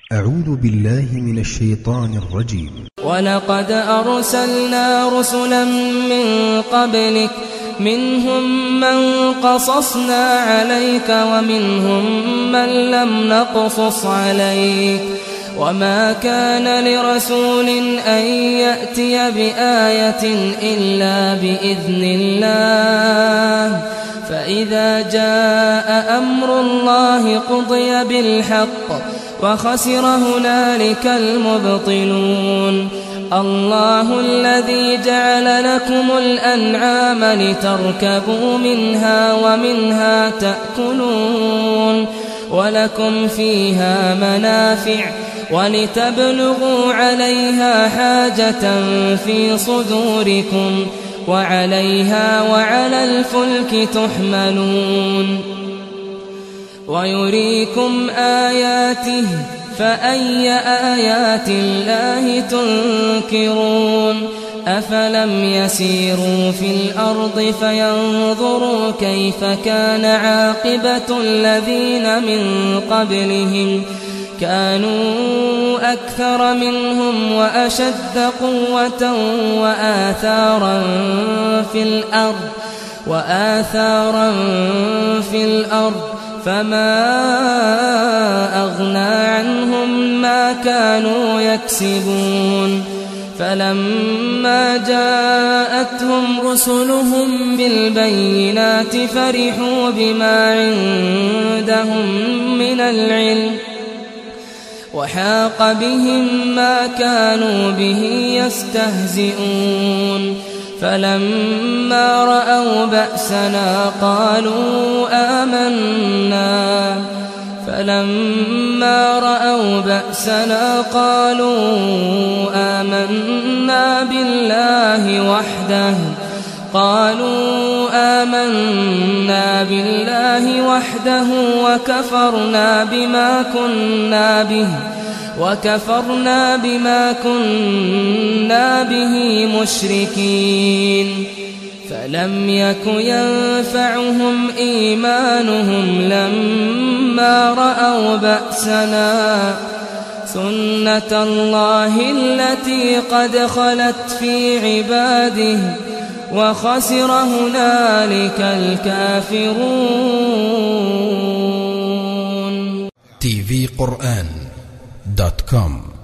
أعوذ بالله من الشيطان الرجيم. ولقد أرسلنا رسلا من قبلك منهم من قصصنا عليك ومنهم من لم نقصص عليك وما كان لرسول أن يأتي بآية إلا بإذن الله فإذا جاء أمر الله قضي بالحق وخسر هنالك المبطلون. الله الذي جعل لكم الأنعام لتركبوا منها ومنها تأكلون ولكم فيها منافع ولتبلغوا عليها حاجة في صدوركم وعليها وعلى الفلك تحملون ويريكم آياته فأي آيات الله تنكرون أفلم يسيروا في الأرض فينظروا كيف كان عاقبة الذين من قبلهم كانوا أكثر منهم وأشد قوة وآثارا في الأرض فما أغنى عنهم ما كانوا يكسبون فلما جاءتهم رسلهم بالبينات فرحوا بما عندهم من العلم وحاق بهم ما كانوا به يستهزئون فلما رأوا بأسنا قالوا آمنا بالله وحده وكفرنا بما كنا به مشركين فلم يك ينفعهم إيمانهم لما رأوا بأسنا سنة الله التي قد خلت في عباده وخسر هنالك الكافرون. tvquran.com